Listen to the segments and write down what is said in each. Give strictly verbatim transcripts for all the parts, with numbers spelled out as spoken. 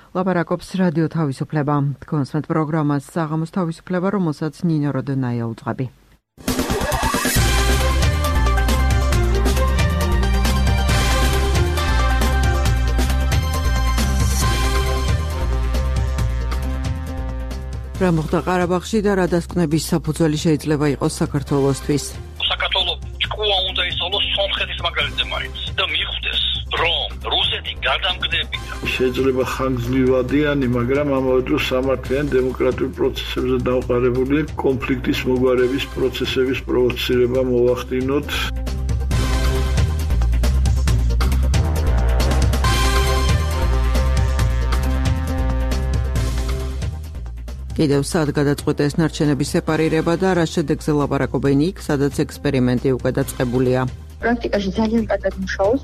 ლაპარაკობს რადიო თავისუფლება. კონსვენტ პროგრამას საღამოს თავისუფლება, რომელსაც ნინო როდონაია უძღვები. რა მოხდა ყარაბაღში და რა დასკვნების საფუძველი შეიძლება იყოს საქართველოსთვის? საქართველოს ჭკუა უნდა ისწავლოს სომხეთის მაგალითზე მაინც და მიხვდეს, რომ რუსეთი გადამგდებია. შეიძლება ხანგრძლივადიანი, მაგრამ ამავე დროს სამართლიან დემოკრატიულ პროცესებზე დამყარებული კონფლიქტის მოგვარების პროცესების პროვოცირება მოვახდინოთ. კიდევ სად გადაწყვეტეს ნარჩენების სეპარირება და რა შედეგზე ლაპარაკობენ იქ, სადაც ექსპერიმენტი უკვე დაწყებულია. პრაქტიკაში ძალიან კარგად მუშაობს.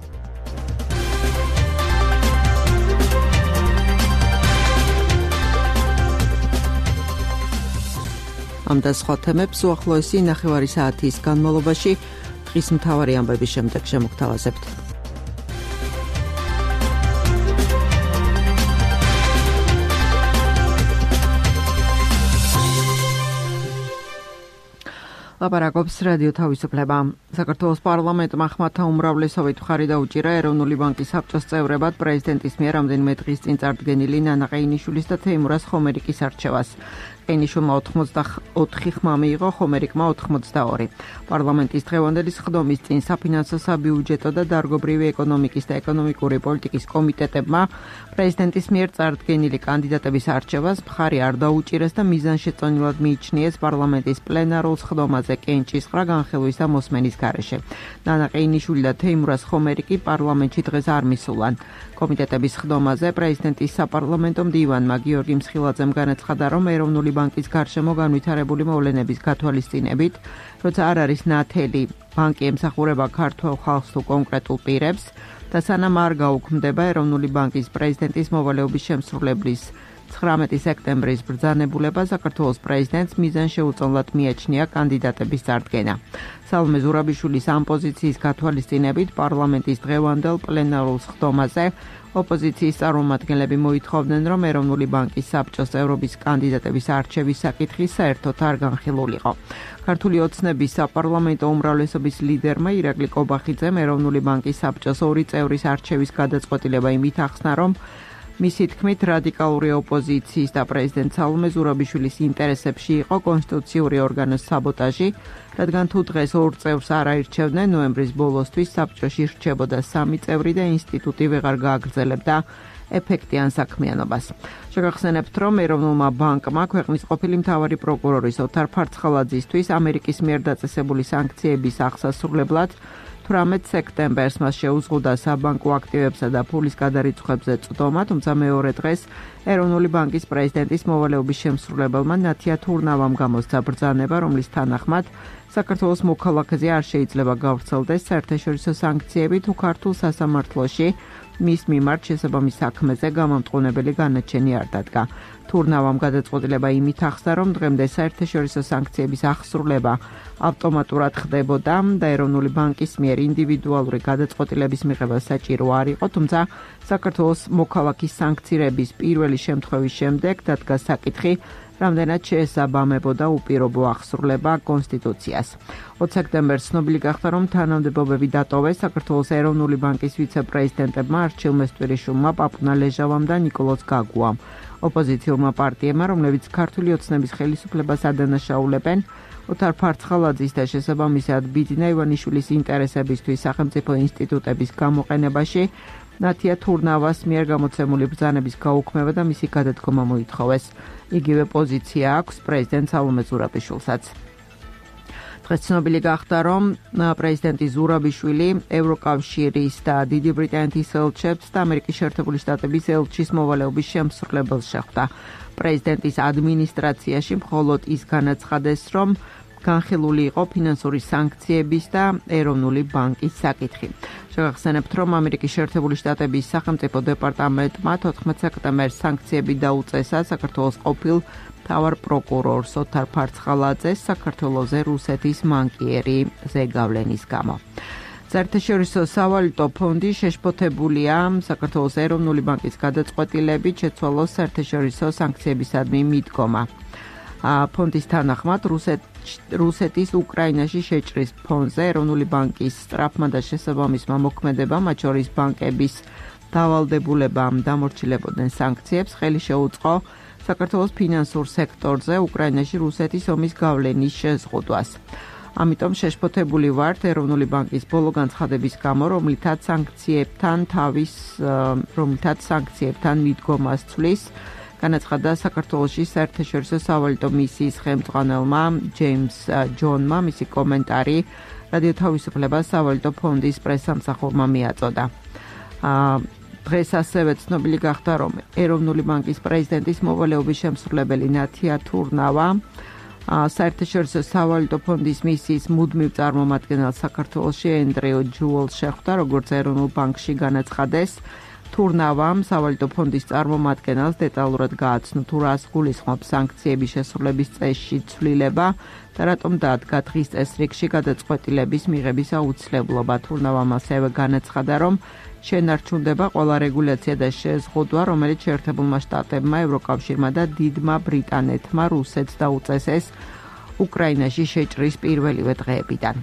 ამ და სხვა თემებს უახლოესი ნახევარი საათის განმავლობაში დღის მთავარი ამბების შემდეგ შემოგთავაზებთ. ლაპარაკობს რადიო თავისუფლება. საქართველოს პარლამენტმა ხმათა უმრავლესობით მხარი დაუჭირა ეროვნული ბანკის საბჭოს წევრებად პრეზიდენტის მიერ რამდენიმე დღის წინ წარდგენილი ნანა ყეინიშვილის და თეიმურაზ ხომერიკის არჩევას. ყეინიშვილმა ოთხი ხმა მიიღო, ხომერიკმა ოთხმოცდაორი. პარლამენტის დღევანდელი სხდომის წინ საფინანსო, საბიუჯეტო და დარგობრივი ეკონომიკის და ეკონომიკური პოლიტიკის კომიტეტებმა პრეზიდენტის მიერ წარდგენილი კანდიდატების არჩევას მხარი არ დაუჭირეს და მიზანშეწონილად მიიჩნიეს პარლამენტის პლენარულ სხდომაზე კენჭისყრა განხილვის და მოსმენის გარეშე. ნანა ყეინიშვილი და თეიმურაზ ხომერიკი პარლამენტში დღეს არ მისულან. კომიტეტების სხდომაზე პრეზიდენტის საპარლამენტო მდივანმა გიორგი მსხილაძემ განაცხადა, რომ ეროვნული ბანკის გარშემო განვითარებული მოვლენების გათვალისწინებით, როცა არ არის ნათელი ბანკი ემსახურება ქართველ ხალხს თუ კონკრეტულ პირებს და სანამ არ გაუქმდება ეროვნული ბანკის პრეზიდენტის მოვალეობის შემსრულებლის ცხრამეტი სექტემბრის ბრძანებულება, საქართველოს პრეზიდენტს მიზანშეუწონლად მიაჩნია კანდიდატების წარდგენა. სალომე ზურაბიშვილის ამ პოზიციის გათვალისწინებით პარლამენტის დღევანდელ პლენარულ სხდომაზე ოპოზიციის წარმომადგენლები მოითხოვდნენ, რომ ეროვნული ბანკის საბჭოს წევრობის კანდიდატების არჩევის საკითხი საერთოდ არ განხილულიყო. ქართული ოცნების საპარლამენტო უმრავლესობის ლიდერმა ირაკლი კობახიძემ ეროვნული ბანკის საბჭოს ორი წევრის არჩევის გადაწყვეტილება იმით ახსნა, რომ მისი თქმით რადიკალური ოპოზიციის და პრეზიდენტ სალომე ზურაბიშვილის ინტერესებში იყო კონსტიტუციური ორგანოს საბოტაჟი, რადგან თუ დღეს ორ წევრს არ აირჩევდნენ, ნოემბრის ბოლოსთვის საბჭოში რჩებოდა სამი წევრი და ინსტიტუტი ვეღარ გააგრძელებდა ეფექტიან საქმიანობას. შეგახსენებთ, რომ ეროვნულმა ბანკმა ქვეყნის ყოფილი მთავარი პროკურორის ოთარ ფარცხალაძისთვის ამერიკის მიერ დაწესებული სანქციების აღსასრულებლად თვრამეტ სექტემბერს მას შეუზღუდა საბანკო აქტივებსა და ფულის გადარიცხვებზე წვდომა, თუმცა მეორე დღეს ეროვნული ბანკის პრეზიდენტის მოვალეობის შემსრულებელმა ნათია თურნავამ გამოსცა ბრძანება, რომლის თანახმად საქართველოს მოქალაქეზე არ შეიძლება გავრცელდეს საერთაშორისო სანქციები თუ ქართულ სასამართლოში მის მიმართ შესაბამის საქმეზე გამამტყუნებელი განაჩენი არ დადგა. თურნავამ გადაწყვეტილება იმით ახსნა, რომ დღემდე საერთაშორისო სანქციების აღსრულება ავტომატურად ხდებოდა და ეროვნული ბანკის მიერ ინდივიდუალური გადაწყვეტილების მიღება საჭირო არ იყო, თუმცა საქართველოს მოქალაქის სანქცირების პირველი შემთხვევის შემდეგ დადგა საკითხი, რამდენად შეესაბამებოდა უპირობო აღსრულება კონსტიტუციას. ოც სექტემბერს ცნობილი გახდა, რომ თანამდებობები დატოვეს საქართველოს ეროვნული ბანკის ვიცე-პრეზიდენტებმა არჩილ მესტვირიშვილმა, პაპუნა ლეჟავამ და ნიკოლოზ გაგუამ. ოპოზიციურმა პარტიებმა, რომლებიც ქართული ოცნების ხელისუფლებას ადანაშაულებენ, ოთარ ფარცხალაძის და შესაბამისად ბიძინა ივანიშვილის ინტერესებისთვის სახელმწიფო ინსტიტუტების გამოყენებაში ნათია თურნავას მიერ გამოცემული ბრძანების გაუქმება და მისი გადადგომა მოითხოვეს. იგივე პოზიცია აქვს პრეზიდენტ სალომე ზურაბიშვილსაც. დღეს ცნობილი გახდა, რომ პრეზიდენტი ზურაბიშვილი ევროკავშირის და დიდი ბრიტანეთის ელჩებს და ამერიკის შეერთებული შტატების ელჩის მოვალეობის შემსრულებელს შეხვდა. პრეზიდენტის ადმინისტრაციაში მხოლოდ ის განაცხადეს, რომ განხილული იყო ფინანსური სანქციების და ეროვნული ბანკის საკითხი. შეგახსენებთ, რომ ამერიკის შეერთებული შტატების სახელმწიფო დეპარტამენტმა თოთხმეტ სექტემბერს სანქციები დაუწესა საქართველოს ყოფილ მთავარ პროკურორს ოთარ ფარცხალაძეს საქართველოზე რუსეთის მანკიერი ზეგავლენის გამო. საერთაშორისო სავალუტო ფონდი შეშფოთებულია საქართველოს ეროვნული ბანკის გადაწყვეტილებით შეცვალოს საერთაშორისო სანქციებისადმი მიდგომა. ფონდის თანახმად რუსეთის უკრაინაში შეჭრის ფონზე ეროვნული ბანკის სწრაფმა და შესაბამისმა მოქმედებამ, მათ შორის ბანკების დავალდებულებამ დამორჩილებოდნენ სანქციებს, ხელი შეუწყო საქართველოს ფინანსურ სექტორზე უკრაინაში რუსეთის ომის გავლენის შეზღუდვას. ამიტომ შეშფოთებული ვართ ეროვნული ბანკის ბოლო განცხადების გამო, რომლითაც სანქციებთან თავის რომლითაც სანქციებთან მიდგომას ცვლის, განაცხადა საქართველოში საერთაშორისო სავალუტო მისიის ხელმძღვანელმა ჯეიმს ჯონმა, მისი კომენტარი რადიო თავისუფლებას სავალუტო ფონდის პრესსამსახურმა მიაწოდა. დღეს ასევე ცნობილი გახდა, რომ ეროვნული ბანკის პრეზიდენტის მოვალეობის შემსრულებელი ნათია თურნავა საერთაშორისო სავალუტო ფონდის მისიის მუდმივ წარმომადგენელს საქართველოში ენდრიუ ჯუელს შეხვდა, როგორც ეროვნულ ბანკში განაცხადეს. თურნავამ სავალუტო ფონდის წარმომადგენელს დეტალურად გააცნო, თუ რას გულისხმობს სანქციების შესრულების წესში ცვლილება და რატომ დადგა დღის წესრიგში გადაწყვეტილების მიღების აუცილებლობა. თურნავამ ასევე განაცხადა, რომ შენარჩუნდება ყველა რეგულაცია და შეზღუდვა, რომელიც შეერთებულმა შტატებმა, ევროკავშირმა და დიდმა ბრიტანეთმა რუსეთს დაუწესეს უკრაინაში შეჭრის პირველივე დღეებიდან.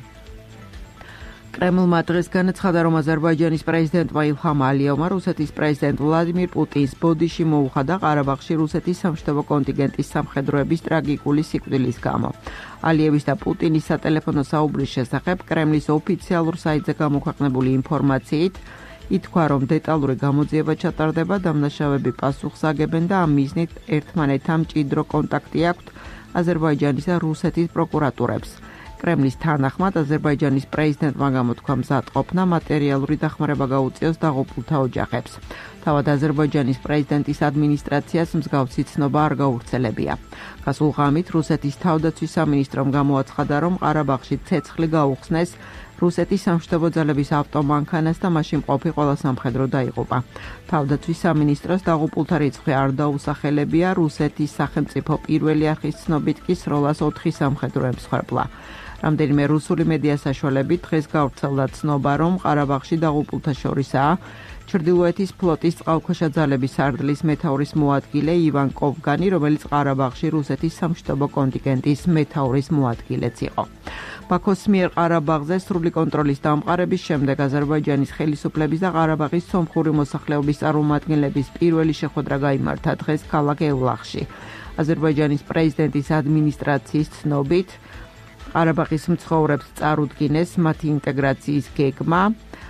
კრემლმა დღეს განაცხადა, რომ აზერბაიჯანის პრეზიდენტმა ილჰამ ალიევმა რუსეთის პრეზიდენტ ვლადიმირ პუტინს ბოდიში მოუხადა ყარაბაღში რუსეთის სამშვიდობო კონტინგენტის სამხედროების ტრაგიკული სიკვდილის გამო. ალიევის და პუტინის სატელეფონო საუბრის შესახებ კრემლის ოფიციალურ საიტზე გამოქვეყნებული ინფორმაციით ითქვა, რომ დეტალური გამოძიება ჩატარდება, დამნაშავეები პასუხს აგებენ და ამ მიზნით ერთმანეთთან მჭიდრო კონტაქტი აქვთ აზერბაიჯანის და რუსეთის პროკურატურებს. კრემლის თანახმად აზერბაიჯანის პრეზიდენტმა გამოთქვა მზადყოფნა მატერიალური დახმარება გაუწიოს დაღუპულთა ოჯახებს. თავად აზერბაიჯანის პრეზიდენტის ადმინისტრაციას მსგავსი ცნობა არ გაუვრცელებია. გასულ ღამით რუსეთის თავდაცვის სამინისტრომ გამოაცხადა, რომ ყარაბაღში ცეცხლი გაუხსნეს რუსეთის სამშვიდობო ძალების ავტომანქანას და მაშინ მყოფი ყველა სამხედრო დაიღუპა. თავდაცვის სამინისტროს დაღუპულთა რიცხვი არ დაუსახელებია, რუსეთის სახელმწიფო პირველი არხის ცნობით კი სროლას ოთხი სამხედრო ემსხვერპლა. რამდენიმე რუსული მედია საშუალებით დღეს გავრცელდა ცნობა, რომ ყარაბაღში დაღუპულთა შორისაა ჩრდილოეთის ფლოტის წყალქვეშა ძალების სარდლის მეთაურის მოადგილე ივან კოვგანი, რომელიც ყარაბაღში რუსეთის სამშვიდობო კონტინგენტის მეთაურის მოადგილეც იყო. ბაქოს მიერ ყარაბაღზე სრული კონტროლის დამყარების შემდეგ აზერბაიჯანის ხელისუფლების და ყარაბაღის სომხური მოსახლეობის წარმომადგენლების პირველი შეხვედრა გაიმართა დღეს ქალაქ ევლახში. აზერბაიჯანის პრეზიდენტის ადმინისტრაციის ცნობით ყარაბაღის მცხოვრებს წარუდგინეს მათი ინტეგრაციის გეგმა.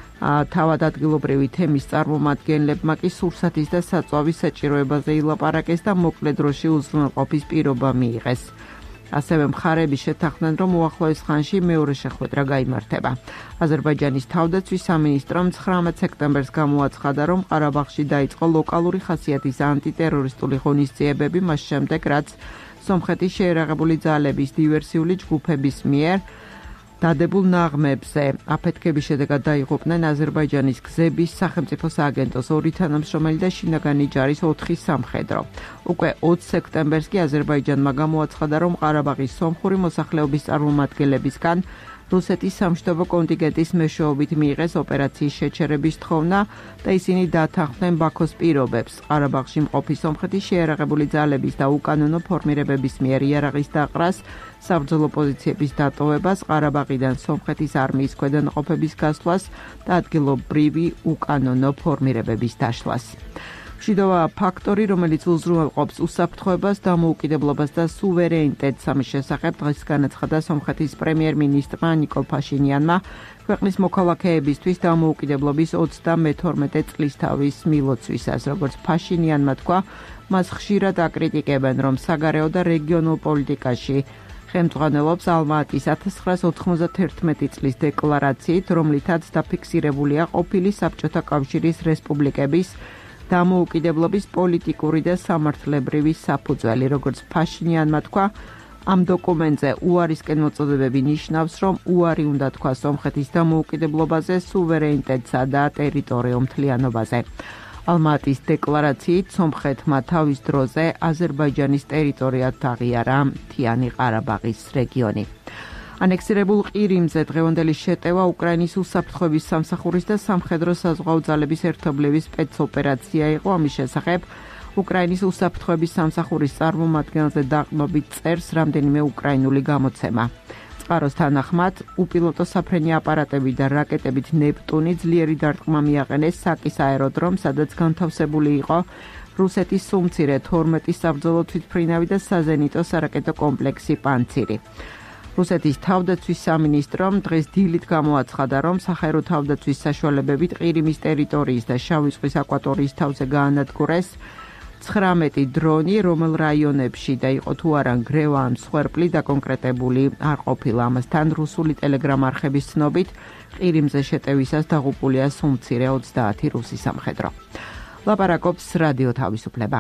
თავად ადგილობრივი თემის წარმომადგენლებმა კი სურსათის და საწვავის საჭიროებაზე ილაპარაკეს და მოკლე დროში უზრუნველყოფის პირობა მიიღეს. ასევე მხარები შეთანხმდნენ, რომ უახლოეს ხანში მეორე შეხვედრა გაიმართება. აზერბაიჯანის თავდაცვის სამინისტრომ ცხრამეტ სექტემბერს გამოაცხადა, რომ ყარაბაღში დაიწყო ლოკალური ხასიათის ანტიტერორისტული ღონისძიებები, მას შემდეგ, რაც სომხეთის შეერაღებული ძალების დივერსიული ჯგუფების მიერ დადებულ ნაღმებზე აფეთქების შედეგად დაიღუპნენ აზერბაიჯანის გზების სახელმწიფო სააგენტოს ორი თანამშრომელი და შინაგანი ჯარის ოთხი სამხედრო. უკვე ოცი სექტემბერს კი აზერბაიჯანმა გამოაცხადა, რომ ყარაბაღის სომხური მოსახლეობის წარმომადგენლებისგან რუსეთის სამშვიდობო კონტინგენტის მეშვეობით მიიღეს ოპერაციის შეჩერების თხოვნა და ისინი დათანხმდნენ ბაქოს პირობებს. ყარაბაღში მყოფი სომხეთის შეერაღებული ძალების და უკანონო ფორმირებების მიერ იარაღის დაყრას, საბრძოლო პოზიციების დატოვებას, ყარაბაღიდან სომხეთის არმიის ქვედანაყოფების გასვლას და ადგილობრივი უკანონო ფორმირებების დაშლას. მშვიდობაა ფაქტორი, რომელიც უზრუნველყოფს უსაფრთხოებას, დამოუკიდებლობას და სუვერენიტეტს. ამის შესახებ დღეს განაცხადა სომხეთის პრემიერ-მინისტრმა ნიკოლ ფაშინიანმა ქვეყნის მოქალაქეებისთვის დამოუკიდებლობის ოცდამეთორმეტე წლისთავის მილოცვისას. როგორც ფაშინიანმა თქვა, მას ხშირად აკრიტიკებენ, რომ საგარეო და რეგიონულ პოლიტიკაში ხელმძღვანელობს ალმა-ატის ათას ცხრაას ოთხმოცდათერთმეტი წლის დეკლარაციით, რომლითაც დაფიქსირებულია ყოფილი საბჭოთა კავშირის რესპუბლიკების დამოუკიდებლობის პოლიტიკური და სამართლებრივი საფუძველი. როგორც ფაშინიანმა თქვა, ამ დოკუმენტზე უარისკენ მოწოდებები ნიშნავს, რომ უარი უნდა თქვა სომხეთის დამოუკიდებლობაზე, სუვერენიტეტსა და ტერიტორიულ მთლიანობაზე. ალმა-ატის დეკლარაციით სომხეთმა თავის დროზე აზერბაიჯანის ტერიტორიად აღიარა მთიანი ყარაბაღის რეგიონი. ანექსირებულ ყირიმზე დღევანდელი შეტევა უკრაინის უსაფრთხოების სამსახურის და სამხედრო საზღვაო ძალების ერთობლივების სპეცოპერაცია იყო. ამის შესახებ უკრაინის უსაფრთხოების სამსახურის წარმომადგენელზე დაყრდნობით წერს რამდენიმე უკრაინული გამოცემა. წყაროს თანახმად, უპილოტო საფრენი აპარატები და რაკეტებით ნეპტუნი ძლიერი დარტყმა მიაყენეს საკის აეროდრომს, სადაც განთავსებული იყო რუსეთის სუმცირე თორმეტი საბრძოლო თვითმფრინავი და საზენიტო სარაკეტო კომპლექსი პანცირი. რუსეთის თავდაცვის სამინისტრომ დღეს დილით გამოაცხადა, რომ საჰაერო თავდაცვის საშუალებებით ყირიმის ტერიტორიის და შავი ზღვის აკვატორიის თავზე გაანადგურეს ცხრამეტი დრონი, რომელ რაიონებში და იყო თუ არა ნგრევა ან მსხვერპლი დაკონკრეტებული არ ყოფილა. ამასთან რუსული ტელეგრამ არხების ცნობით ყირიმზე შეტევისას დაღუპულია სუმცირე ოცდაათი რუსი სამხედრო. ლაპარაკობს რადიო თავისუფლება.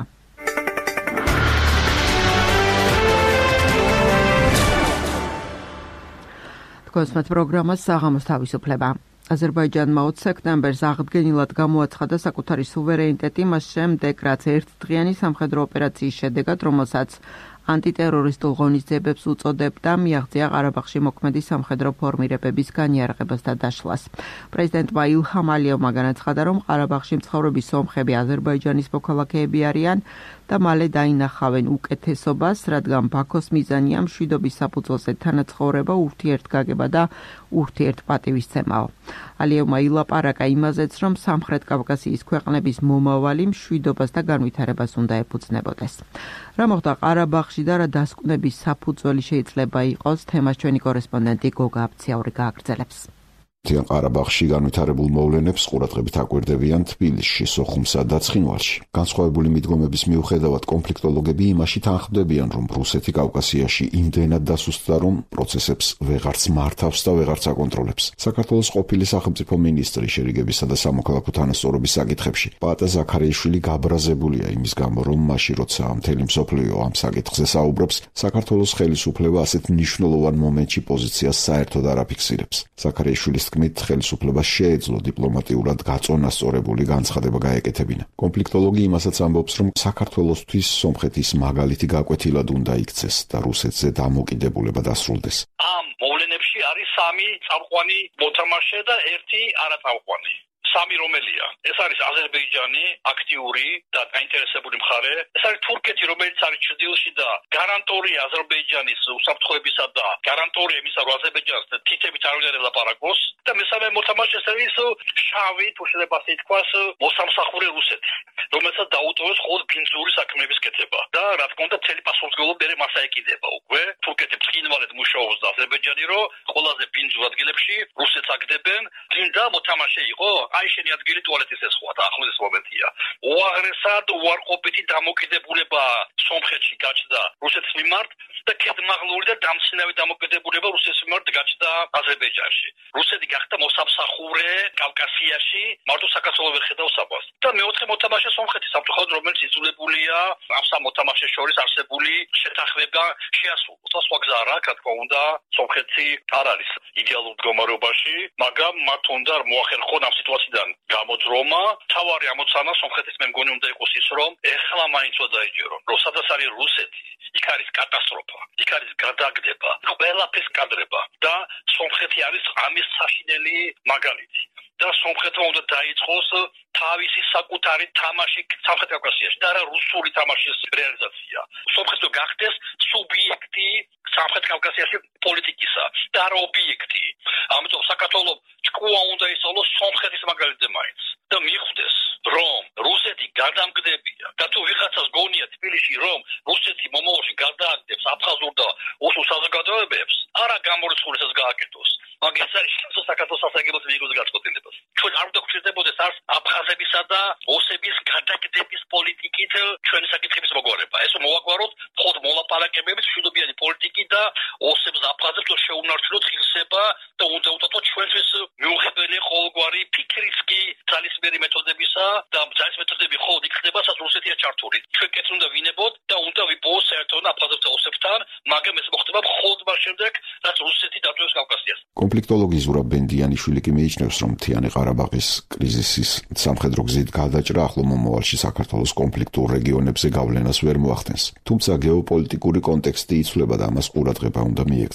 კონსმეთ პროგრამას საღამოს თავისუფლება. აზერბაიჯანმა ოც სექტემბერს აღდგენილად გამოაცხადა საკუთარი სუვერენიტეტი მას შემდეგ, რაც ერთდღიანი სამხედრო ოპერაციის შედეგად, რომელსაც ანტიტერორისტულ ღონისძიებებს უწოდებდა, მიაღწია ყარაბაღში მოქმედი სამხედრო ფორმირებების განიარაღებას და დაშლას. პრეზიდენტმა ილჰამ ალიევმა განაცხადა, რომ ყარაბაღში მცხოვრები სომხები აზერბაიჯანის მოქალაქეები არიან და მალე დაინახავენ უკეთესობას, რადგან ბაქოს მიზანია მშვიდობის საფუძველზე თანაცხოვრება, ურთიერთგაგება და ურთიერთპატივისცემაო. ალიევმა ილაპარაკა იმაზეც, რომ სამხრეთ კავკასიის ქვეყნების მომავალი მშვიდობას და განვითარებას უნდა ეფუძნებოდეს. რა მოხდა ყარაბაღში და რა დასკვნების საფუძველი შეიძლება იყოს, თემას ჩვენი კორესპონდენტი გოგა აბციაური გააგრძელებს. თიან ყარაბაღში განვითარებულ მოვლენებს ყურადღებით აკვირდებიან თბილისში, სოხუმსა და ცხინვალში. განსხვავებული მიდგომების მიუხედავად კონფლიქტოლოგები იმაში თანხმდებიან, რომ რუსეთი კავკასიაში იმდენად დასუსტდა, რომ პროცესებს ვეღარც მართავს და ვეღარც აკონტროლებს. საქართველოს ყოფილი სახელმწიფო მინისტრი შერიგებისა და სამოქალაქო თანასწორობის საკითხებში პაატა ზაქარიაშვილი გაბრაზებულია იმის გამო, რომ მაშინ როცა მთელი მსოფლიო ამ საკითხზე საუბრობს, საქართველოს ხელისუფლება ასეთ მნიშვნელოვან მომენტში პოზიციას საერთოდ არ აფიქსირებს. ზაქარიაშვილის თქმით, ხელისუფლებას შეეძლო დიპლომატიურად გაწონასწორებული განცხადება გაეკეთებინა. კონფლიქტოლოგი იმასაც ამბობს, რომ საქართველოსთვის სომხეთის მაგალითი გაკვეთილად უნდა იქცეს და რუსეთზე დამოკიდებულება დასრულდეს. ამ მოვლენებში არის სამი წამყვანი მოთამაშე და ერთი არაწამყვანი. სამი რომელია? ეს არის აზერბაიჯანი, აქტიური და დაინტერესებული მხარე. ეს არის თურქეთი, რომელიც არის ჩრდილში და გარანტორია აზერბაიჯანის უსაფრთხოებისა და გარანტორია იმისა, რომ აზერბაიჯანს თითებით არ უნდა ელაპარაკოს. და მესამე მოთამაშე ეს არის შავი, თუ შეიძლება ასე ითქვას, მოსამსახურე რუსეთი, რომელსაც დაუტოვებს მხოლოდ ბინძური საქმეების კეთება. და რა თქმა უნდა, მთელი პასუხისმგებლობა მერე მას აეკიდება უკვე. თურქეთი ბრწყინვალედ მუშაობს და აზერბაიჯანი რო ყველაზე ბინძურ ადგილებში რუსეთს აგდებენ. გინდა მოთამაშე იყო? აი შენი ადგილი ტუალეტის ესხვა და ახლოს ეს მომენტია. უაღრესად უარყოფითი დამოკიდებულება სომხეთში გაჩნდა რუსეთის მიმართ და კედმაღლური და დამცინავი დამოკიდებულება რუსეთის მიმართ გაჩნდა აზერბაიჯანში. რუსეთი გახდა მოსამსახურე კავკასიაში, მარტო საქართველოს ვერ ხედავს ამას. და მეოთხე მოთამაშე სომხეთი, სამწუხაროდ, რომელიც იძულებულია ამ სამ მოთამაშეს შორის არსებული შეთანხმება შეასრულოს. სხვა გზა არა, რა თქმა უნდა, სომხეთი არ არის იდეალურ მდგომარეობაში, მაგრამ მათ უნდა მოახერხონ ამ სიტუაციიდან გამოძრომა. თავარი ამოცანა სომხეთის მე მგონი უნდა იყოს ის, რომ ეხლა მაინც დაიჯერონ, რომ სადაც არის რუსეთი, იქ არის კატასტროფა, იქ არის გადაგდება, ყველაფერს კადრება და სომხეთი არის ამის საშინელი მაგალითი. და სომხეთმა უნდა დაიწყოს თავისი საკუთარი თამაში სამხრეთ კავკასიაში და არა რუსული თამაშის რეალიზაცია. სომხეთო გახდეს სუბიექტი სამხრეთ კავკასიაში პოლიტიკისა და არა ობიექტი. ამიტომ საქართველოს ჭკუა უნდა ისწავლოს სომხეთის მაგალითზე მაინც და მიხვდეს, რომ რუსეთი გადამგდებია და თუ ვიღაცას გონია თბილისში, რომ რუსეთი მომავალში გადააგდებს აფხაზურ და ოსურ საზოგადოებებს, არა გამორიცხულებას გააკეთოს. მაგრამ ეს არის საქართველოს სასაგებელოს მიიღოს გაწყვეტილებას. ჩვენ არ უნდა გვჭირდებოდეს არც აფხაზებისა და ოსების გადაგდების პოლიტიკით ჩვენი საკითხების მოგვარება. ეს მოვაგვაროთ მხოლოდ მოლაპარაკებებით, მშვიდობიანი პოლიტიკით და ოსებს და აფხაზებს შეუნარჩუნოთ ღირსება და უნდა უტატოთ ჩვენთვის მიუღებელი ყოველგვარი ფიქრის კი ძალისმიერი მეთოდებისა და ძალის მეთოდები მხოლოდ იქ ხდება, სადაც რუსეთია ჩართული. ჩვენ კეთს უნდა ვინებოთ და უნდა ვიპოვოთ საერთოდ აფხაზებს და ოსებთან, მაგრამ ეს მოხდება მხოლოდ მას შემდეგ, რაც რუსეთი დატოვებს კავკასიას. კონფლიქტოლოგი ზურაბ ბენდიანიშვილი კი მიიჩნევს, რომ მთიანი ყარაბაღის კრიზისის სამხედრო გზით გადაჭრა ახლო მომავალში საქართველოს კონფლიქტურ რეგიონებზე გავლენას ვერ მოახდენს. თუმცა გეოპოლიტიკური კონტექსტი იცვლება და ამას ყურადღება უნდა მიექცეს.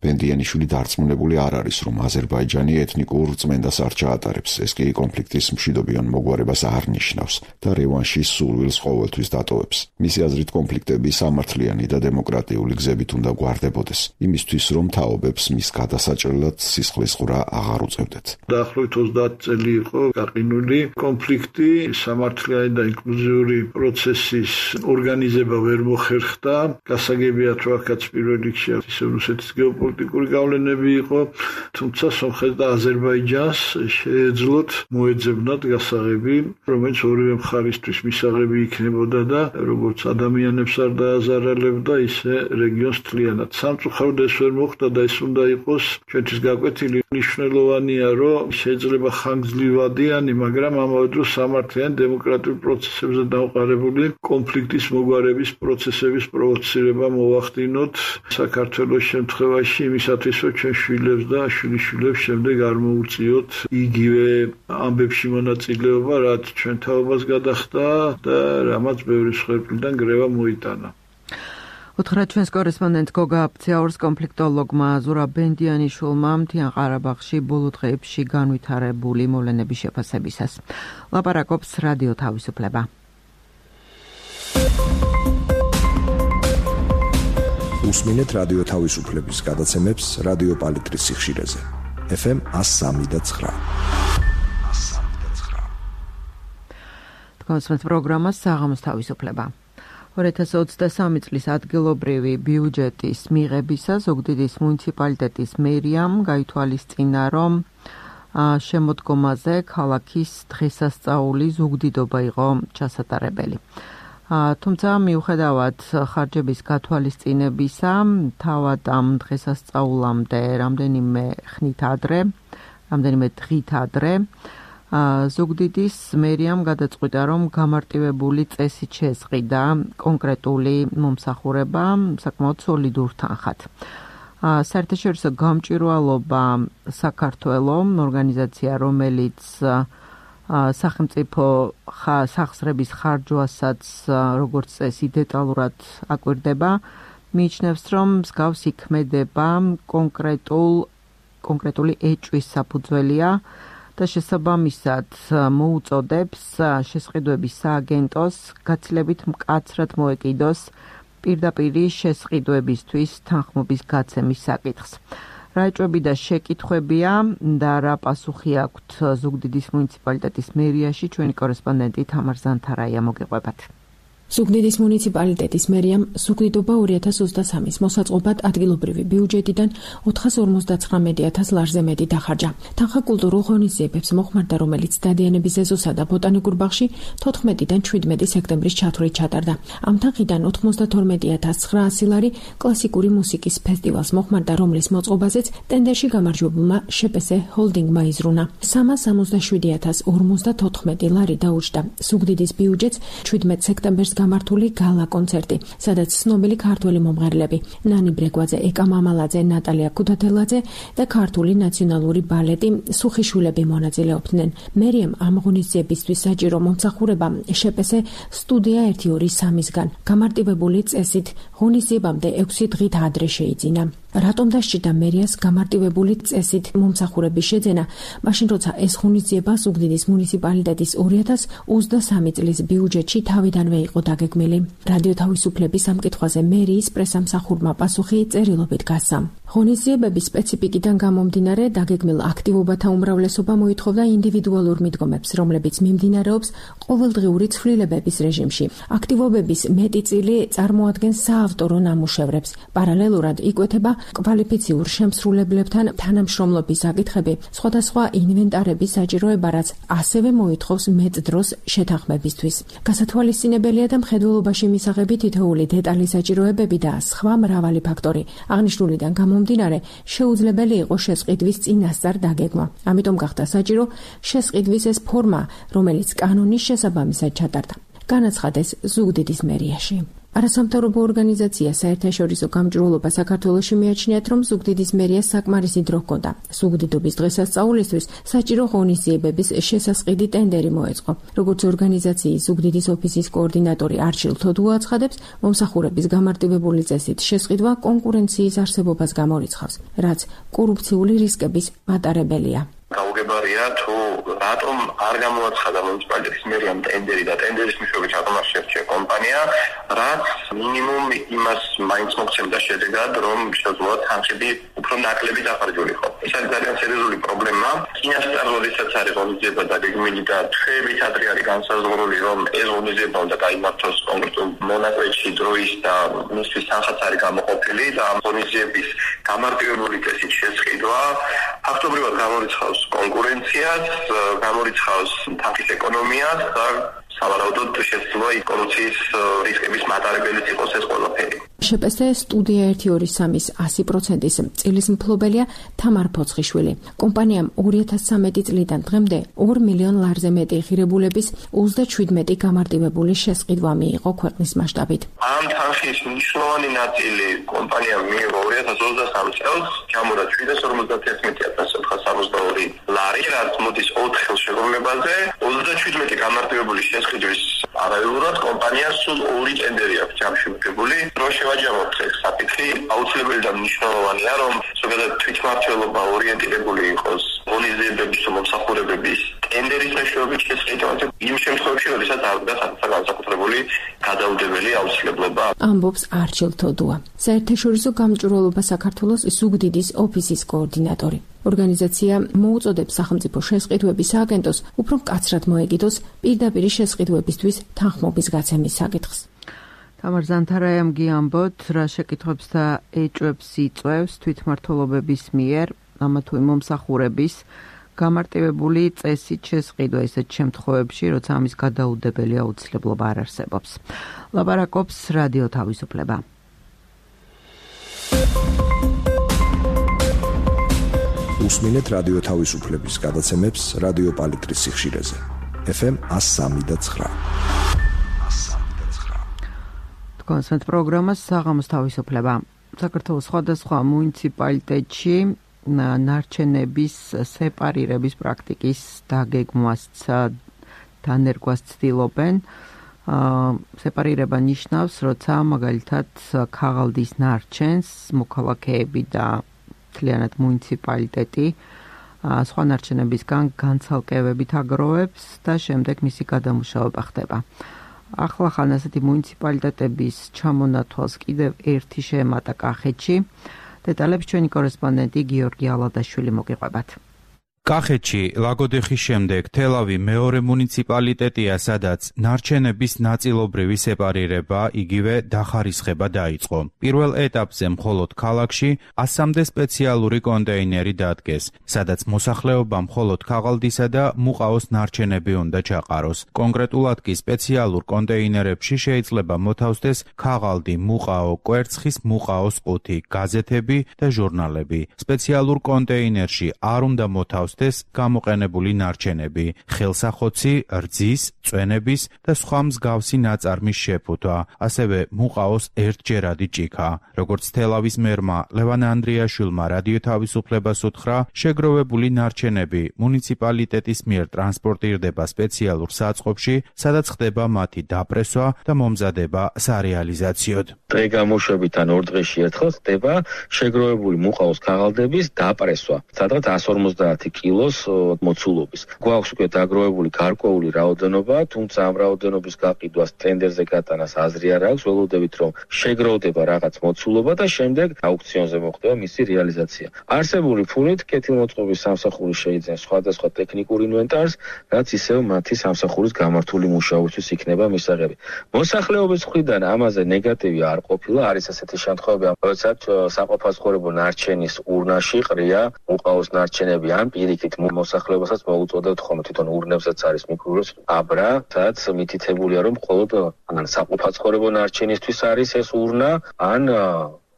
ბენდიანიშვილი დარწმუნებული არ არის, რომ აზერბაიჯანი ეთნიკურ წმენდას არ ჩაატარებს, ეს კი კონფლიქტის მშვიდობიან მოგვარებას არ ნიშნავს და რევანშის სურვილს ყოველთვის დატოვებს. მისი აზრით, კონფლიქტები სამართლიანი და დემოკრატიული გზებით უნდა გვარდებოდეს, იმისთვის რომ თაობებს მის გადასაჭრელად სისხლის ყვრა აღარ უწევდეთ. დაახლოებით ოცდაათი წელი იყო გაყინული კონფლიქტი, სამართლიანი და ინკლუზიური პროცესის ორგანიზება ვერ მოხერხდა. გასაგებია, რომ აქაც პირველ რიგში ისე რუსეთის გეოპოლიტიკური გავლენები იყო, თუმცა სომხეთს და აზერბაიჯანს შეეძლოთ მოეძებნათ გასაღები, რომელიც ორივე მხარისთვის მისაღები იქნებოდა და როგორც ადამიანებს არ დააზარალებდა, ისე რეგიონს მთლიანად. სამწუხაროდ ეს ვერ მოხდა და ეს უნდა იყოს ჩვენთვის გაკვეთილი. მნიშვნელოვანია, რომ შეიძლება ხანგრძლივადიანი, მაგრამ ამავე დროს სამართლიანი დემოკრატიულ პროცესებზე დამყარებული კონფლიქტის მოგვარების პროცესების პროვოცირება მოვახდინოთ საქართველოს შემთხვევაში, იმისათვის რომ ჩვენ შვილებს და შვილიშვილებს შემდეგ არ მოუწიოთ იგივე ამბებში მონაწილეობა, რაც ჩვენ თაობას გადახდა და რამაც ბევრი მსხვერპლიდან გრევა მოიტანა. უთხრა ჩვენს კორესპონდენტ გოგა აფციაურს კონფლიქტოლოგმა ზურაბ ბენდიანიშვილმა მთიან ყარაბაღში ბოლო დღეებში განვითარებული მოვლენების შეფასებისას. ლაპარაკობს რადიო თავისუფლება. უსმინეთ რადიო თავისუფლების გადაცემებს რადიო პალიტრის სიხშირეზე. ეფ ემ one oh three და nine. თქვენს პროგრამას საღამოს თავისუფლება. ორი ათას ოცდასამი წლის ადგილობრივი ბიუჯეტის მიღებისას ზუგდიდის მუნიციპალიტეტის მერიამ გაითვალისწინა, რომ შემოდგომაზე ქალაქის დღესასწაული ზუგდიდობა იყო ჩასატარებელი. თუმცა მიუხედავად ხარჯების გათვალისწინებისა, თავად ამ დღესასწაულამდე რამდენიმე ხნით ადრე, რამდენიმე დღით ადრე, ზუგდიდის მერიამ გადაწყვიტა, რომ გამარტივებული წესით შეესყიდა კონკრეტული მომსახურება საკმაოდ სოლიდურ თანხად. საერთაშორისო გამჭვირვალობა საქართველო, ორგანიზაცია, რომელიც სახელმწიფო სახსრების ხარჯვასაც როგორც წესი დეტალურად აკვირდება, მიიჩნევს, რომ მსგავსი ქმედება კონკრეტულ კონკრეტული ეჭვის საფუძველია და შესაბამისად მოუწოდებს შესყიდვების სააგენტოს გაცილებით მკაცრად მოეკიდოს პირდაპირი შესყიდვებისთვის თანხმობის გაცემის საკითხს. რა ეჭვები და შეკითხვებია და რა პასუხი აქვთ ზუგდიდის მუნიციპალიტეტის მერიაში, ჩვენი კორესპონდენტი თამარ ზანთარაია მოგიყვებათ. ზუგდიდის მუნიციპალიტეტის მერიამ ზუგდიდობა ორი ათას ოცდასამის მოსაწყობად ადგილობრივი ბიუჯეტიდან ოთხას ორმოცდაცხრამეტი ათას ლარზე მეტი დახარჯა. თანხა კულტურულ ღონისძიებებს მოხმარდა, რომელიც დადიანების ეზოსა და ბოტანიკურ ბაღში თოთხმეტიდან შვიდმეტი სექტემბრის ჩათვლით ჩატარდა. ამ თანხიდან ოთხმოცდათორმეტი ათას ცხრაასი ლარი კლასიკური მუსიკის ფესტივალს მოხმარდა, რომლის მოწყობაზეც ტენდერში გამარჯვებულმა შეპესე ჰოლდინგმა იზრუნა. სამას სამოცდაშვიდი ათას ორმოცდათოთხმეტი ლარი დაუჭდა ზუგდიდის ბიუჯეტს შვიდმეტ სექტემბერს გამართული გალა კონცერტი, სადაც ცნობილი ქართველი მომღერლები ნანი ბრეგვაძე, ეკა მამალაძე, ნატალია ქუთათელაძე და ქართული ნაციონალური ბალეტი სუხიშვილები მონაწილეობდნენ. მერიამ ამ ღონისძიებისთვის საჭირო მომსახურება შეპესე სტუდია ერთი ორი სამისგან გამარტივებული წესით ღონისძიებამდე ექვსი დღით ადრე შეიძინა. რატომ დასჭირდა მერიას გამარტივებული წესით მომსახურების შეძენა, მაშინ როცა ეს ღონისძიება ზუგდიდის მუნიციპალიტეტის ორი ათას ოცდასამი წლის ბიუჯეტში თავიდანვე იყო დაგეგმილი. რადიო თავისუფლების ამ კითხვაზე მერიის პრესამსახურმა პასუხი წერილობით გასცა. ღონისძიებების სპეციფიკიდან გამომდინარე, დაგეგმილ აქტივობათა უმრავლესობა მოითხოვდა ინდივიდუალურ მიდგომებს, რომლებიც მიმდინარეობს ყოველდღიური ცვლილებების რეჟიმში. აქტივობების მეტი წილი წარმოადგენს საავტორო ნამუშევრებს. პარალელურად იკვეთება კვალიფიციურ შემსრულებლებთან თანამშრომლობის საკითხები, სხვადასხვა ინვენტარების საჭიროება, რაც ასევე მოითხოვს მეტ დროს შეთანხმებისთვის. გასათვალისწინებელია და მხედველობაში მისაღები თითოეული დეტალის საჭიროებები და სხვა მრავალი ფაქტორი. აღნიშნულიდან გამომდინარე, შეუძლებელი იყო შესყიდვის წინასწარ დაგეგმა. ამიტომ გახდა საჭირო შესყიდვის ეს ფორმა, რომელიც კანონის შესაბამისად ჩატარდა. განაცხადეს ზუგდიდის მერიაში. არასამთავრობო ორგანიზაცია საერთაშორისო გამჭვირვალობა საქართველოში მიაჩნიათ, რომ ზუგდიდის მერიას საკმარისი დრო ჰქონდა. ზუგდიდობის დღესასწაულისთვის საჭირო ღონისძიებების შესასყიდი ტენდერი მოეწყო. როგორც ორგანიზაციის ზუგდიდის ოფისის კოორდინატორი არჩილ თოდუა აცხადებს, მომსახურების გამარტივებული წესით შესყიდვა კონკურენციის არსებობას გამორიცხავს, რაც კორუფციული რისკების მატარებელია. გაუგებარია თუ რატომ არ გამოაცხადა მუნიციპალიტეტის მერიამ ტენდერი და ტენდერის მიხედვით რატომ არ შეერჩია კომპანია, რაც მინიმუმ იმას მაინც მოგცემდა შედეგად, რომ შესაძლოა თანხები უფრო ნაკლები დახარჯულიყო. ეს არის ძალიან სერიოზული პრობლემა. წინასწარ როდესაც არის ღონისძიება დაგეგმილი და თვეებით ადრე არის განსაზღვრული, რომ ეს ღონისძიება უნდა გაიმართოს კონკრეტულ მონაკვეთში დროის და მისთვის თანხაც არის გამოყოფილი და ამ ღონისძიების გამარტივებული წესით შესყიდვა ფაქტობრივად გამორიცხავს კონკურენციას, გამორიცხავს თანხის ეკონომიას და სავარაუდოდ შესაძლოა კორუფციის რისკების მატარებელიც იყოს ეს ყველაფერი. შეპესე სტუდია ერთი ორი სამის ასი პროცენტის წილის მფლობელია თამარ ფოცხიშვილი. კომპანიამ ორი ათას სამი წლიდან დღემდე ორ მილიონ ლარზე მეტი ღირებულების ოცდაშვიდმეტი გამარტივებული შესყიდვა მიიღო ქვეყნის მასშტაბით. ამ თანხის მნიშვნელოვანი ნაწილი კომპანიამ მიიღო ორი ათას ოცდასამი წელს, ჩამორა შვიდას ორმოცდაათი ათას ოთხას სამოცდაორი ლარი, რაც მოდის ოთხ ხელშეკრულებაზე, ოცდაშვიდმეტი გამარტივებული შესყიდვის არაერთხელ კომპანიას სულ ორი ტენდერი აქვს ჩამოშენებული. რო შევაჯამოთ ეს საფიქრი, აუცილებელი და მნიშვნელოვანია, რომ ზოგადად თვითმმართველობა ორიენტირებული იყოს ღონისძიებების და მომსახურებების ტენდერის მეშვეობით შესყიდვა იმ შემთხვევაში, როდესაც არ დგას საკუთარ განსაკუთრებული გადაუდებელი აუცილებლობა. ამბობს არჩილ თოდუა, საერთაშორისო გამჭვირვალობა საქართველოს ზუგდიდის ოფისის კოორდინატორი. ორგანიზაცია მოუწოდებს სახელმწიფო შესყიდვების სააგენტოს უფრო მკაცრად მოეკიდოს პირდაპირი შესყიდვებისთვის თანხმობის გაცემის საკითხს. თამარ ზანთარაიამ გიამბოთ, რა შეკითხვებს და ეჭვებს იწვევს თვითმმართველობების მიერ ამა თუ იმ მომსახურების გამარტივებული წესით შესყიდვა ისეთ შემთხვევებში, როცა ამის გადაუდებელი აუცილებლობა არ არსებობს. ლაპარაკობს რადიო თავისუფლება. უსმინეთ რადიო თავისუფლების გადაცემებს რადიო პალიტრის სიხშირეზე. ეფ ემ ასი სამი და ცხრა. კონსერტ პროგრამას საღამოს თავისუფლება. საქართველოს სხვადასხვა მუნიციპალიტეტში ნარჩენების სეპარირების პრაქტიკის დაგეგმვას დანერგვას ცდილობენ. სეპარირება ნიშნავს, როცა მაგალითად ქაღალდის ნარჩენს მოქალაქეები და მთლიანად მუნიციპალიტეტი სხვა ნარჩენებისგან განცალკევებით აგროვებს და შემდეგ მისი გადამუშავება ხდება. ახლახან ასეთი მუნიციპალიტეტების ჩამონათვალს კიდევ ერთი შეემატა კახეთში. დეტალებს ჩვენი კორესპონდენტი გიორგი ალადაშვილი მოგიყვებათ. კახეთში ლაგოდეხის შემდეგ თელავი მეორე მუნიციპალიტეტია, სადაც ნარჩენების ნაწილობრივი სეპარირება იგივე დახარისხება დაიწყო. პირველ ეტაპზე მხოლოდ ქალაქში ასამდე სპეციალური კონტეინერი დადგეს, სადაც მოსახლეობა მხოლოდ ქაღალდისა და მუყაოს ნარჩენები უნდა ჩაყაროს. კონკრეტულად კი სპეციალურ კონტეინერებში შეიძლება მოთავსდეს ქაღალდი, მუყაო, კვერცხის მუყაოს ყუთი, გაზეთები და ჟურნალები. სპეციალურ კონტეინერში არ უნდა მოთავსდეს გამოყენებული ნარჩენები, ხელსახოცი, რძის, წვენების და სხვა მსგავსი ნაწარმის შეფუთვა, ასევე მუყაოს ერთჯერადი ჭიქა. როგორც თელავის მერმა ლევან ანდრიაშვილმა რადიო თავისუფლებას უთხრა, შეგროვებული ნარჩენები მუნიციპალიტეტის მიერ ტრანსპორტირდება სპეციალურ საწყობში, სადაც ხდება მათი დაპრესვა და მომზადება სარეალიზაციოდ. დღე გამოშვებით ან ორ დღეში ერთხელ ხდება შეგროვებული მუყაოს ქაღალდების დაპრესვა, სადაც εκατს ორმოცდაათი კილოს მოცულობის. გვაქვს უკვე დაგროვებული გარკვეული რაოდენობა, თუმცა ამ რაოდენობის გაყიდვას ტენდერზე გატანას აზრი არ აქვს. ველოდებით, რომ შეგროვდება რაღაც მოცულობა და შემდეგ აუქციონზე მოხდება მისი რეალიზაცია. არსებული ფულით კეთილმოწყობის სამსახური შეიძენს სხვადასხვა ტექნიკურ ინვენტარს, რაც ისევ მათი სამსახურის გამართული მუშაობისთვის იქნება მისაღები. მოსახლეობის მხრიდან ამაზე ნეგატივი არ ყოფილა, არის ასეთი შემთხვევები, როდესაც საყოფაცხოვრებო ნარჩენის ურნაში ყრია მუყაოს ნარჩენები, ან პირიქით მოსახლეობასაც მოუწოდებთ ხოლმე თვითონ ურნებსაც არის მიკრუროს აბრა, სადაც მითითებულია, რომ მხოლოდ ან საყოფაცხოვრებო ნარჩენისთვის არის ეს ურნა, ან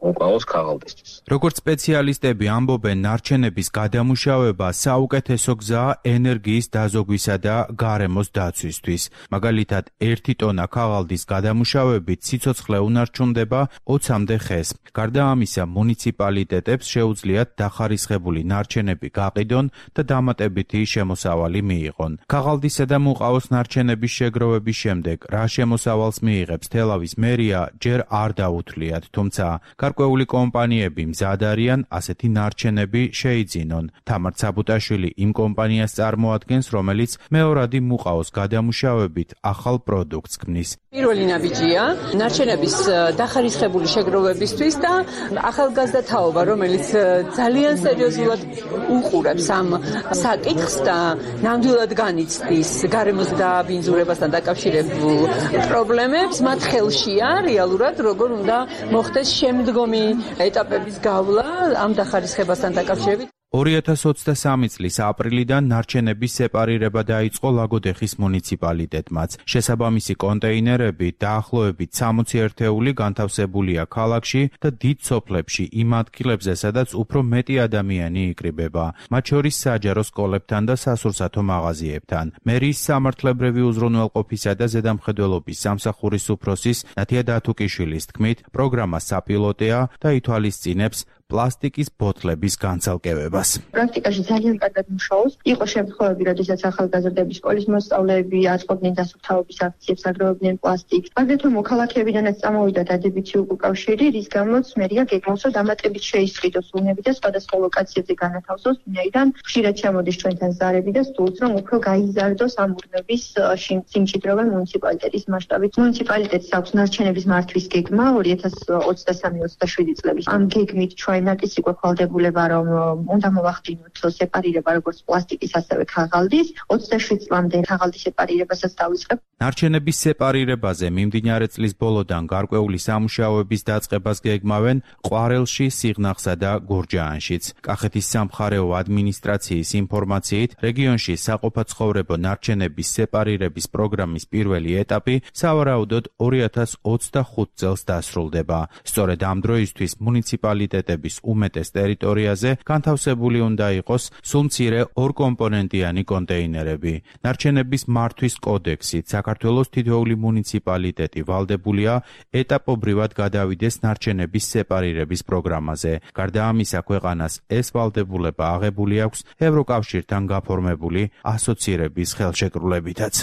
უკაოს ქაღალდისთვის. როგორც სპეციალისტები ამბობენ, ნარჩენების გადამუშავება საუკეთესო გზაა ენერგიის დაზოგვისა და გარემოს დაცვისთვის. მაგალითად, ერთი ტონა ქაღალდის გადამუშავებით სიცოცხლე უნარჩუნდება ოცამდე ხეს. გარდა ამისა, მუნიციპალიტეტებს შეუძლიათ დახარისხებული ნარჩენები გაყიდონ და დამატებითი შემოსავალი მიიღონ. ქაღალდისა და მუყაოს ნარჩენების შეგროვების შემდეგ, რა შემოსავალს მიიღებს თელავის მერია, ჯერ არ დაუთვლიათ, თუმცა გარკვეული კომპანიები მზად არიან ასეთი ნარჩენები შეიძინონ. თამარ ცაბუტაშვილი იმ კომპანიას წარმოადგენს, რომელიც მეორადი მუყაოს გადამუშავებით ახალ პროდუქტს ქმნის. პირველი ნაბიჯია ნარჩენების დახარისხებული შეგროვებისთვის და ახალგაზრდა თაობა, რომელიც ძალიან სერიოზულად უყურებს ამ საკითხს და ნამდვილად განიცდის გარემოს დაბინძურებასთან დაკავშირებულ პრობლემებს, მათ ხელშია რეალურად როგორ უნდა მოხდეს შემდგომი ეტაპების გავლა ამ დახარისხებასთან დაკავშირებით. ორი ათას ოცდასამი წლის აპრილიდან ნარჩენების სეპარირება დაიწყო ლაგოდეხის მუნიციპალიტეტმაც. შესაბამისი კონტეინერები დაახლოებით სამოცი ერთეული განთავსებულია ქალაქში და დიდ სოფლებში იმ ადგილებზე, სადაც უფრო მეტი ადამიანი იკრიბება, მათ შორის საჯარო სკოლებთან და სასურსათო მაღაზიებთან. მერიის სამართლებრივი უზრუნველყოფისა და ზედამხედველობის სამსახურის უფროსის ნათია დათუკიშვილის თქმით, პროგრამა საპილოტეა და ითვალისწინებს პლასტიკის ბოთლების განცალკევებას. პრაქტიკაში ძალიან კარგად მუშაობს. იყო შემთხვევები, როდესაც ახალგაზრდები სკოლის მოსწავლეები აწყობდნენ დასუფთავების აქციებს, აგროვებდნენ პლასტიკს. აგრეთვე მოქალაქეებიდანაც წამოვიდა დადებითი უკავშირი, რის გამოც მერია გეგმავსო დამატებით შეისყიდოს უნები და სხვადასხვა ლოკაციებზე განათავსოს, ვინაიდან ხშირად ჩამოდის ჩვენთან ზარები და სურს, რომ უფრო გაიზარდოს ამ ურნების სიმჭიდროვე მუნიციპალიტეტის მასშტაბით. მუნიციპალიტეტს აქვს ნარჩენების მართვის გეგმა ორი ათას ოცდასამი ოცდაშვიდი წლების. ამ გეგმით ჩვენაკის სიკვევალდებულება, რომ უნდა მოვახდინოთ სეპარირება როგორც პლასტიკის, ასევე ქაღალდის. ოცდაშვიდ წლამდე ქაღალდის სეპარირებასაც დავიწყებ. ნარჩენების სეპარირებაზე მიმდინარე წლის ბოლოდან გარკვეული სამუშაოების დაწყებას გეგმავენ ყვარელში, სიღნაღსა და გურჯაანშიც. კახეთის სამხარეო ადმინისტრაციის ინფორმაციით, რეგიონში საყოფაცხოვრებო ნარჩენების სეპარირების პროგრამის პირველი ეტაპი სავარაუდოდ ორი ათას ოცდახუთ წელს დასრულდება. სწორედ ამ დროისთვის მუნიციპალიტეტების უმეტეს ტერიტორიაზე განთავსებული უნდა იყოს სულ მცირე ორკომპონენტიანი კონტეინერები. ნარჩენების მართვის კოდექსით საქართველოს თითოეული მუნიციპალიტეტი ვალდებულია ეტაპობრივად გადავიდეს ნარჩენების სეპარირების პროგრამაზე. გარდა ამისა, ქვეყანას ეს ვალდებულება აღებული აქვს ევროკავშირთან გაფორმებული ასოცირების ხელშეკრულებითაც.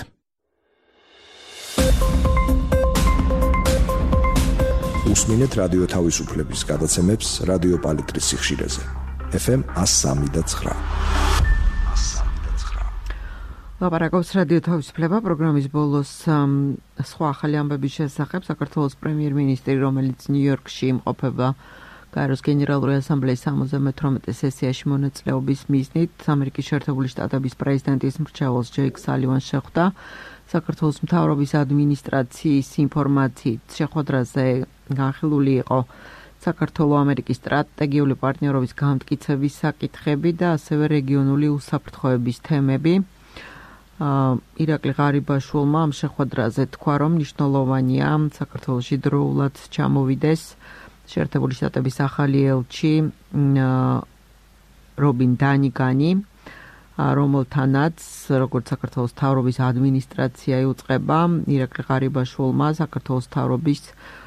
უსმინეთ რადიო თავისუფლების გადაცემებს რადიო პალიტრის სიხშირეზე. ეფ ემ εκατო სამი და ცხრა. ლაპარაკობს რადიო თავისუფლება პროგრამის ბოლოს სხვა ახალი ამბების შესახებ. საქართველოს პრემიერ-მინისტრი, რომელიც ნიუ-იორკში იმყოფება გაეროს გენერალური ასამბლეის სამოცდამე თვრამეტე სესიაში მონაწილეობის მიზნით, ამერიკის შეერთებული შტატების პრეზიდენტის მრჩეველს ჯეიკ სალივანს შეხვდა. საქართველოს მთავრობის ადმინისტრაციის ინფორმაციით შეხვედრაზე განხილული იყო საქართველო-ამერიკის სტრატეგიული პარტნიორობის გამტკიცების საკითხები და ასევე რეგიონული უსაფრთხოების თემები. ირაკლი ღარიბაშვილმა ამ შეხვედრაზე თქვა, რომ მნიშვნელოვანია საქართველოში დროულად ჩამოვიდეს შეერთებული შტატების ახალი ელჩი რობინ დანიგანი, რომელთანაც როგორც საქართველოს მთავრობის ადმინისტრაცია იუწყება, ირაკლი ღარიბაშვილმა საქართველოს მთავრობის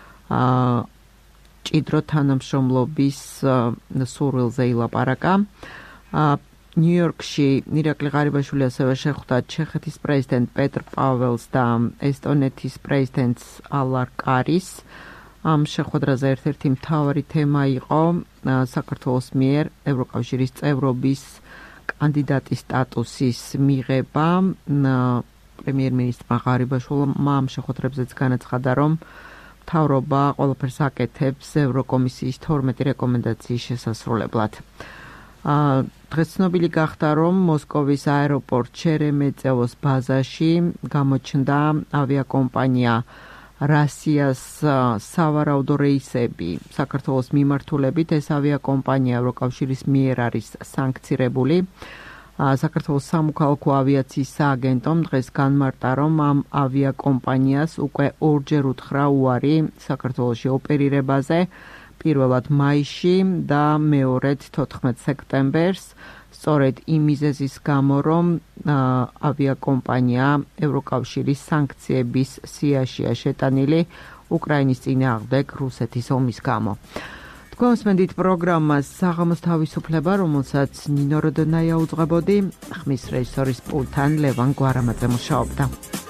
ჭიდრო თანამშრომლობის სურვილზე ილაპარაკა. ნიუ-იორკში ირაკლი ღარიბაშვილი ასევე შეხვდა ჩეხეთის პრეზიდენტ პეტრ პაველს და ესტონეთის პრეზიდენტს ალარ კარის. ამ შეხვედრაზე ერთ-ერთი მთავარი თემა იყო საქართველოს მიერ ევროკავშირის წევრობის კანდიდატის სტატუსის მიღება. პრემიერ-მინისტრმა ღარიბაშვილმა ამ შეხვედრებზეც განაცხადა, რომ მთავრობა ყველაფერს აკეთებს ევროკომისიის თორმეტი რეკომენდაციის შესასრულებლად. დღეს ცნობილი გახდა, რომ მოსკოვის აეროპორტ შერემეტიევოს ბაზაში გამოჩნდა ავიაკომპანია რასიას სავარაუდო რეისები. საქართველოს მიმართულებით ეს ავიაკომპანია ევროკავშირის მიერ არის სანქცირებული. საქართველოს სამოქალაქო ავიაციის სააგენტომ დღეს განმარტა, რომ ამ ავიაკომპანიას უკვე ორჯერ უთხრა უარი საქართველოში ოპერირებაზე. პირველად მაისში და მეორედ თოთხმეტ სექტემბერს, სწორედ იმ მიზეზის გამო, რომ ავიაკომპანია ევროკავშირის სანქციების სიაშია შეტანილი უკრაინის წინააღმდეგ რუსეთის ომის გამო. თქვენ მოსმენთ პროგრამას საღამოს თავისუფლება, რომელსაც ნინო როდონაია უძღვებოდი, ხმის რეჟისორის პულტთან ლევან გვარამაძე მუშაობდა.